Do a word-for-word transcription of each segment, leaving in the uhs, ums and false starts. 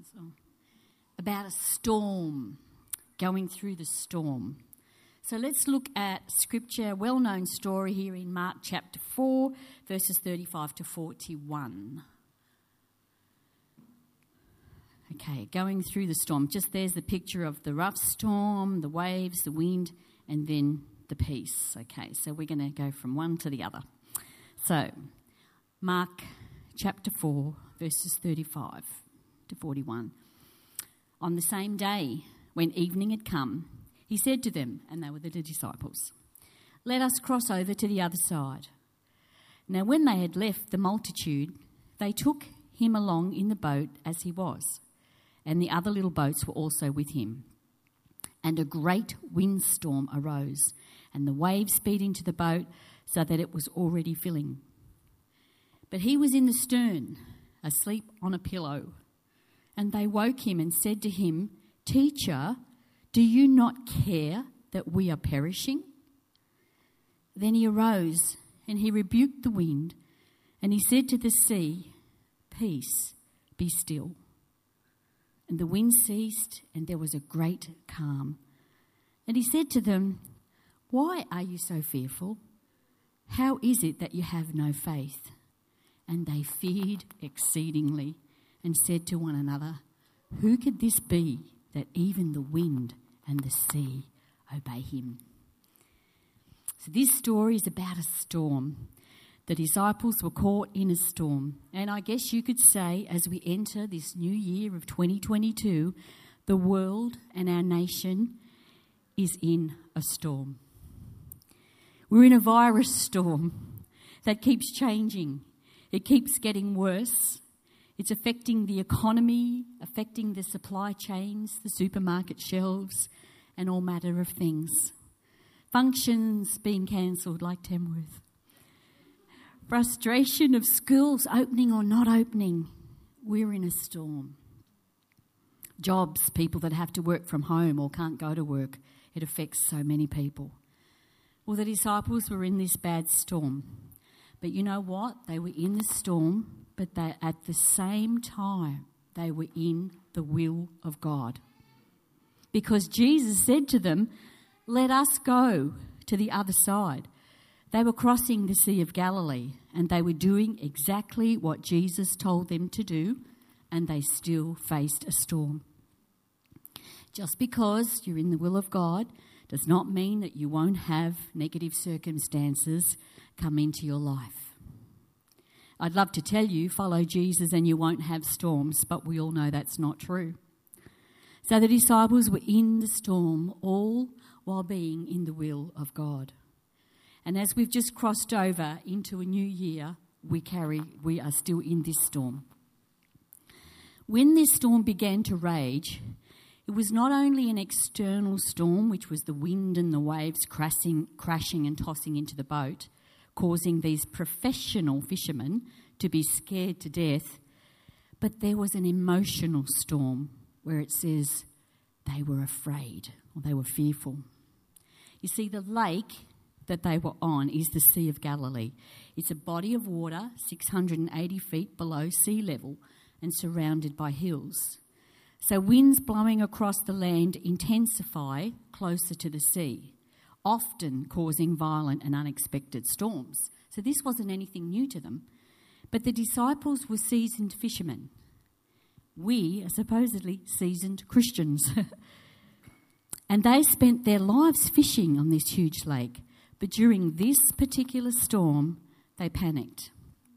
Turns on. About a storm, going through the storm. So let's look at scripture, a well-known story here in Mark chapter four, verses thirty-five to forty-one. Okay, going through the storm. Just there's the picture of the rough storm, the waves, the wind, and then the peace. Okay, so we're going to go from one to the other. So, Mark chapter four, verses thirty-five to forty-one. On the same day, when evening had come, he said to them, and they were the disciples, "Let us cross over to the other side." Now when they had left the multitude, they took him along in the boat as he was, and the other little boats were also with him. And a great windstorm arose, and the waves beat into the boat so that it was already filling. But he was in the stern, asleep on a pillow. And they woke him and said to him, "Teacher, do you not care that we are perishing?" Then he arose and he rebuked the wind, and he said to the sea, "Peace, be still." And the wind ceased, and there was a great calm. And he said to them, "Why are you so fearful? How is it that you have no faith?" And they feared exceedingly and said to one another, "Who could this be that even the wind and the sea obey him?" So this story is about a storm. The disciples were caught in a storm. And I guess you could say, as we enter this new year of twenty twenty-two, the world and our nation is in a storm. We're in a virus storm that keeps changing. It keeps getting worse. It's affecting the economy, affecting the supply chains, the supermarket shelves, and all manner of things. Functions being cancelled like Tamworth. Frustration of schools opening or not opening. We're in a storm. Jobs, people that have to work from home or can't go to work. It affects so many people. Well, the disciples were in this bad storm. But you know what? They were in the storm, but they, at the same time, they were in the will of God. Because Jesus said to them, "Let us go to the other side." They were crossing the Sea of Galilee, and they were doing exactly what Jesus told them to do, and they still faced a storm. Just because you're in the will of God does not mean that you won't have negative circumstances come into your life. I'd love to tell you, follow Jesus and you won't have storms, but we all know that's not true. So the disciples were in the storm, all while being in the will of God. And as we've just crossed over into a new year, we carry, we are still in this storm. When this storm began to rage, it was not only an external storm, which was the wind and the waves crashing, crashing and tossing into the boat, causing these professional fishermen to be scared to death, but there was an emotional storm where it says they were afraid or they were fearful. You see, the lake that they were on is the Sea of Galilee. It's a body of water six hundred eighty feet below sea level and surrounded by hills. So winds blowing across the land intensify closer to the sea, often causing violent and unexpected storms. So this wasn't anything new to them. But the disciples were seasoned fishermen. We are supposedly seasoned Christians. And they spent their lives fishing on this huge lake. But during this particular storm, they panicked.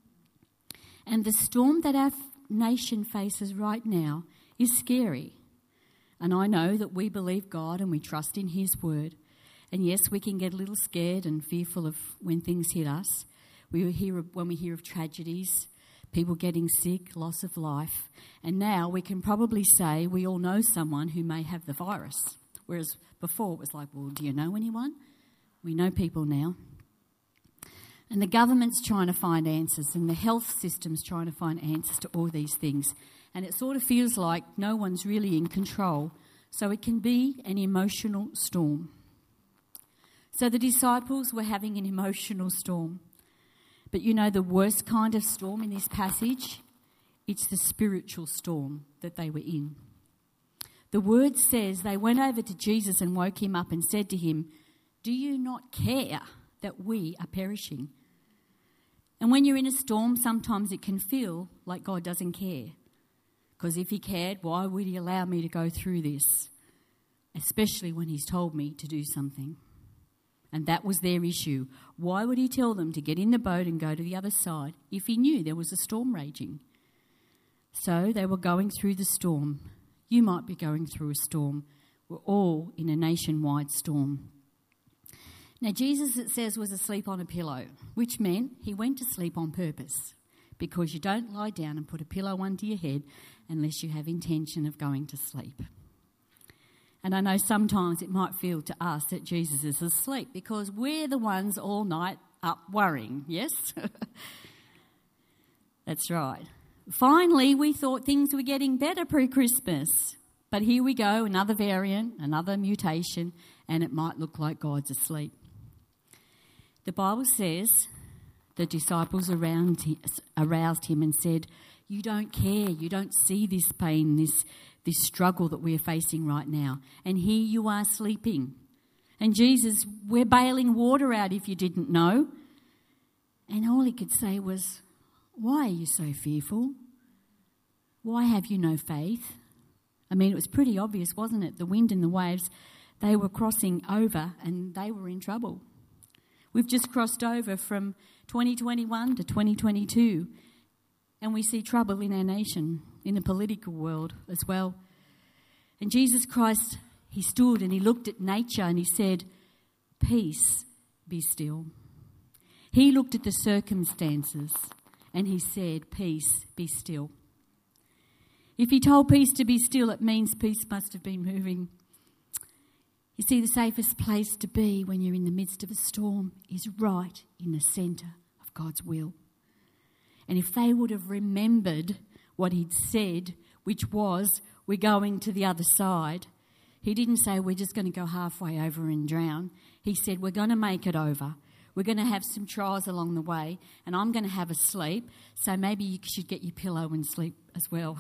And the storm that our nation faces right now is scary. And I know that we believe God and we trust in His word. And yes, we can get a little scared and fearful of when things hit us. We hear of, when we hear of tragedies, people getting sick, loss of life. And now we can probably say we all know someone who may have the virus. Whereas before it was like, well, do you know anyone? We know people now. And the government's trying to find answers, and the health system's trying to find answers to all these things. And it sort of feels like no one's really in control. So it can be an emotional storm. So the disciples were having an emotional storm. But you know, the worst kind of storm in this passage It's the spiritual storm that they were in. The word says they went over to Jesus and woke him up and said to him, "Do you not care that we are perishing?" And when you're in a storm, sometimes it can feel like God doesn't care. Because if he cared, why would he allow me to go through this? Especially when he's told me to do something. And that was their issue. Why would he tell them to get in the boat and go to the other side if he knew there was a storm raging? So they were going through the storm. You might be going through a storm. We're all in a nationwide storm. Now, Jesus, it says, was asleep on a pillow, which meant he went to sleep on purpose, because you don't lie down and put a pillow under your head unless you have intention of going to sleep. And I know sometimes it might feel to us that Jesus is asleep because we're the ones all night up worrying, yes? That's right. Finally, we thought things were getting better pre-Christmas. But here we go, another variant, another mutation, and it might look like God's asleep. The Bible says the disciples around him, aroused him and said, "You don't care, you don't see this pain, this, this struggle that we're facing right now. And here you are sleeping. And Jesus, we're bailing water out if you didn't know." And all he could say was, "Why are you so fearful? Why have you no faith?" I mean, it was pretty obvious, wasn't it? The wind and the waves, they were crossing over and they were in trouble. We've just crossed over from twenty twenty-one to twenty twenty-two, and we see trouble in our nation, in the political world as well. And Jesus Christ, he stood and he looked at nature and he said, "Peace, be still." He looked at the circumstances and he said, "Peace, be still." If he told peace to be still, it means peace must have been moving. You see, the safest place to be when you're in the midst of a storm is right in the centre of God's will. And if they would have remembered what he'd said, which was, we're going to the other side, he didn't say we're just going to go halfway over and drown. He said we're going to make it over. We're going to have some trials along the way, and I'm going to have a sleep, so maybe you should get your pillow and sleep as well.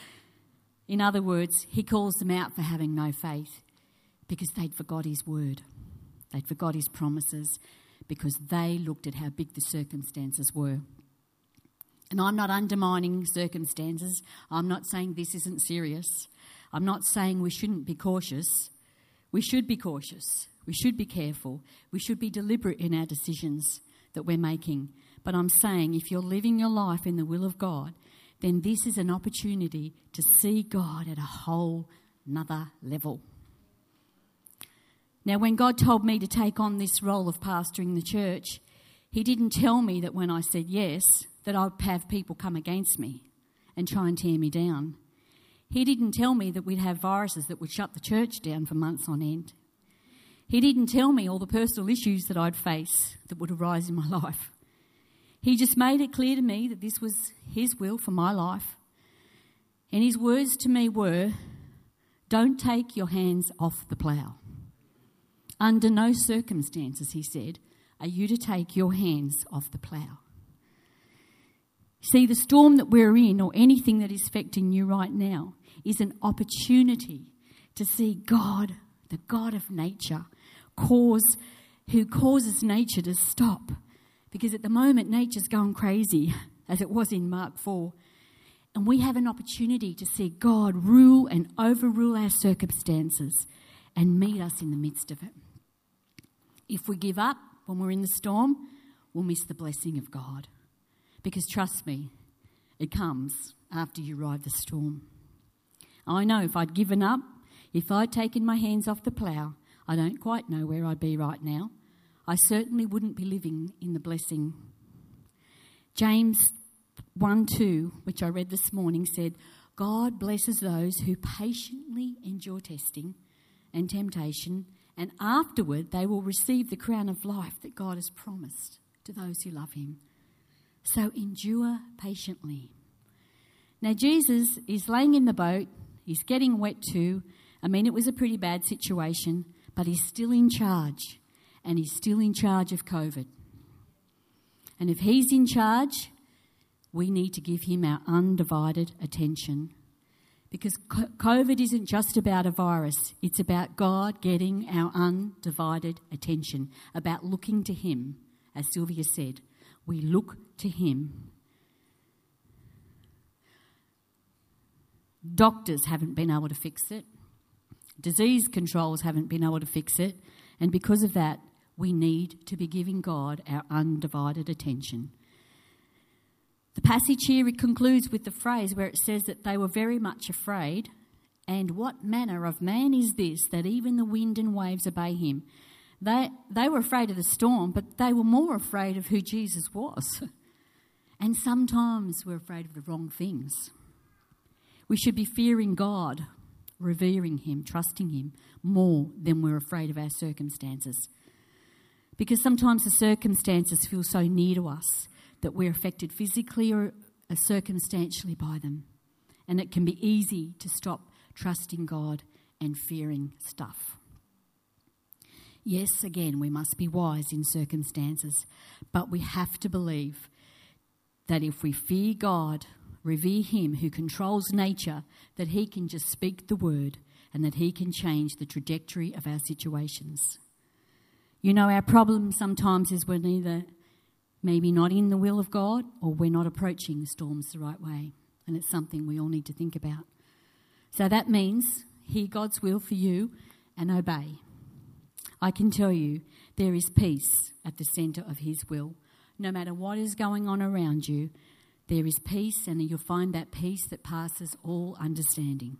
In other words, he calls them out for having no faith because they'd forgot his word. They'd forgot his promises because they looked at how big the circumstances were. And I'm not undermining circumstances. I'm not saying this isn't serious. I'm not saying we shouldn't be cautious. We should be cautious. We should be careful. We should be deliberate in our decisions that we're making. But I'm saying if you're living your life in the will of God, then this is an opportunity to see God at a whole nother level. Now, when God told me to take on this role of pastoring the church, he didn't tell me that when I said yes, that I'd have people come against me and try and tear me down. He didn't tell me that we'd have viruses that would shut the church down for months on end. He didn't tell me all the personal issues that I'd face that would arise in my life. He just made it clear to me that this was his will for my life. And his words to me were, "Don't take your hands off the plough." Under no circumstances, he said, are you to take your hands off the plough. See, the storm that we're in, or anything that is affecting you right now, is an opportunity to see God, the God of nature, cause who causes nature to stop. Because at the moment, nature's going crazy, as it was in Mark four. And we have an opportunity to see God rule and overrule our circumstances and meet us in the midst of it. If we give up when we're in the storm, we'll miss the blessing of God. Because trust me, it comes after you ride the storm. I know if I'd given up, if I'd taken my hands off the plough, I don't quite know where I'd be right now. I certainly wouldn't be living in the blessing. James one two, which I read this morning, said, God blesses those who patiently endure testing and temptation, and afterward they will receive the crown of life that God has promised to those who love him. So endure patiently. Now Jesus is laying in the boat. He's getting wet too. I mean, it was a pretty bad situation, but he's still in charge, and he's still in charge of COVID. And if he's in charge, we need to give him our undivided attention. Because COVID isn't just about a virus. It's about God getting our undivided attention, about looking to him. As Sylvia said, we look to him. Doctors haven't been able to fix it. Disease controls haven't been able to fix it. And because of that, we need to be giving God our undivided attention. The passage here, it concludes with the phrase where it says that they were very much afraid. And what manner of man is this, that even the wind and waves obey him? They, they were afraid of the storm, but they were more afraid of who Jesus was. And sometimes we're afraid of the wrong things. We should be fearing God, revering him, trusting him more than we're afraid of our circumstances. Because sometimes the circumstances feel so near to us that we're affected physically or circumstantially by them. And it can be easy to stop trusting God and fearing stuff. Yes, again, we must be wise in circumstances, but we have to believe that if we fear God, revere him who controls nature, that he can just speak the word and that he can change the trajectory of our situations. You know, our problem sometimes is we're either maybe not in the will of God or we're not approaching storms the right way. And it's something we all need to think about. So that means hear God's will for you and obey. I can tell you there is peace at the centre of his will. No matter what is going on around you, there is peace, and you'll find that peace that passes all understanding.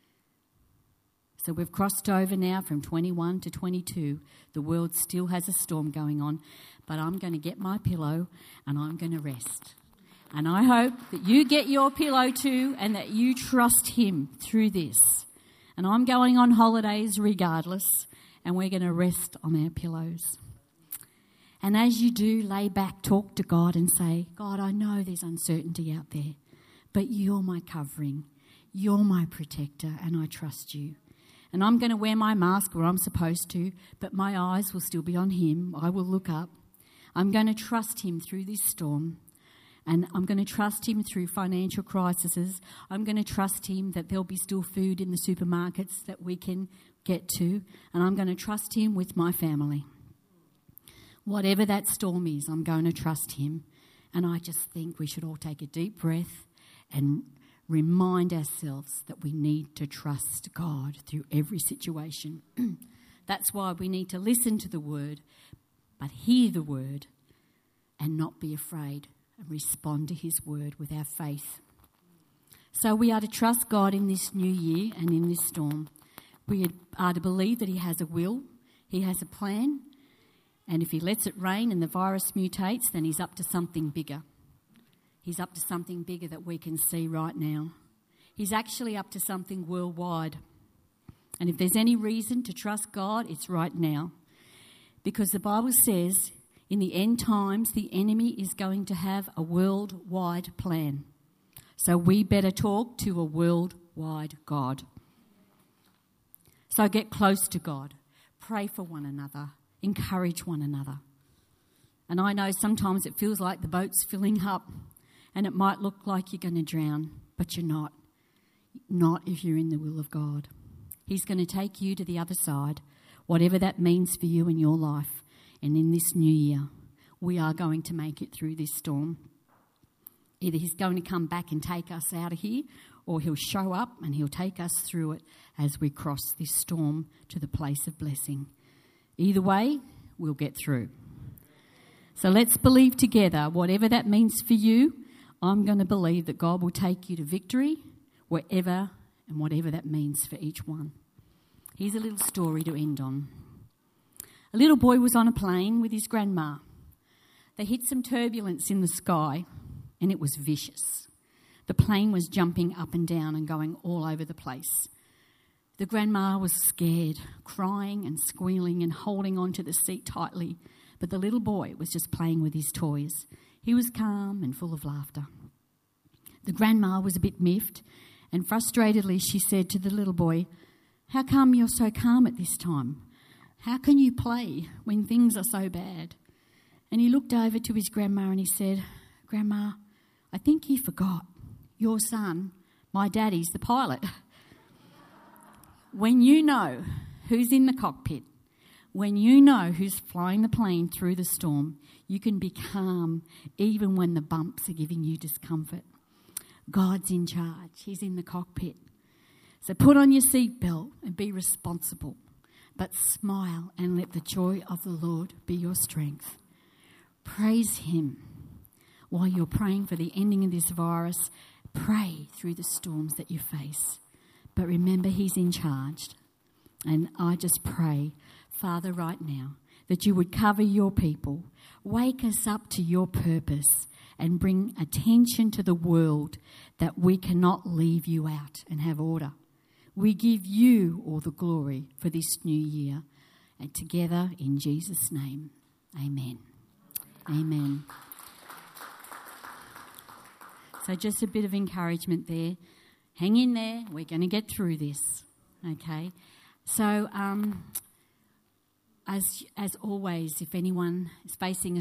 So we've crossed over now from twenty-one to twenty-two. The world still has a storm going on, but I'm going to get my pillow and I'm going to rest. And I hope that you get your pillow too and that you trust him through this. And I'm going on holidays regardless, and we're going to rest on our pillows. And as you do, lay back, talk to God and say, God, I know there's uncertainty out there, but you're my covering, you're my protector, and I trust you. And I'm going to wear my mask where I'm supposed to, but my eyes will still be on him. I will look up. I'm going to trust him through this storm. And I'm going to trust him through financial crises. I'm going to trust him that there'll be still food in the supermarkets that we can get to. And I'm going to trust him with my family. Whatever that storm is, I'm going to trust him. And I just think we should all take a deep breath and remind ourselves that we need to trust God through every situation. That's why we need to listen to the word, but hear the word and not be afraid and respond to his word with our faith. So we are to trust God in this new year and in this storm. We are to believe that he has a will, he has a plan, and if he lets it rain and the virus mutates, then he's up to something bigger. He's up to something bigger that we can see right now. He's actually up to something worldwide. And if there's any reason to trust God, it's right now. Because the Bible says in the end times, the enemy is going to have a worldwide plan. So we better talk to a worldwide God. So get close to God. Pray for one another. Encourage one another. And I know sometimes it feels like the boat's filling up and it might look like you're going to drown, but you're not. Not if you're in the will of God. He's going to take you to the other side, whatever that means for you in your life. And in this new year, we are going to make it through this storm. Either he's going to come back and take us out of here, or he'll show up and he'll take us through it as we cross this storm to the place of blessing. Either way, we'll get through. So let's believe together, whatever that means for you, I'm going to believe that God will take you to victory wherever and whatever that means for each one. Here's a little story to end on. A little boy was on a plane with his grandma. They hit some turbulence in the sky and it was vicious. The plane was jumping up and down and going all over the place. The grandma was scared, crying and squealing and holding onto the seat tightly, but the little boy was just playing with his toys. He was calm and full of laughter. The grandma was a bit miffed, and frustratedly she said to the little boy, "How come you're so calm at this time? How can you play when things are so bad?" And he looked over to his grandma and he said, "Grandma, I think he forgot. Your son, my daddy's the pilot. When you know who's in the cockpit, when you know who's flying the plane through the storm, you can be calm even when the bumps are giving you discomfort. God's in charge. He's in the cockpit. So put on your seatbelt and be responsible, but smile and let the joy of the Lord be your strength. Praise him while you're praying for the ending of this virus. Pray through the storms that you face. But remember, he's in charge. And I just pray, Father, right now, that you would cover your people, wake us up to your purpose, and bring attention to the world that we cannot leave you out and have order. We give you all the glory for this new year. And together, in Jesus' name, amen. Amen. So just a bit of encouragement there. Hang in there. We're going to get through this. Okay. So um, as as always, if anyone is facing a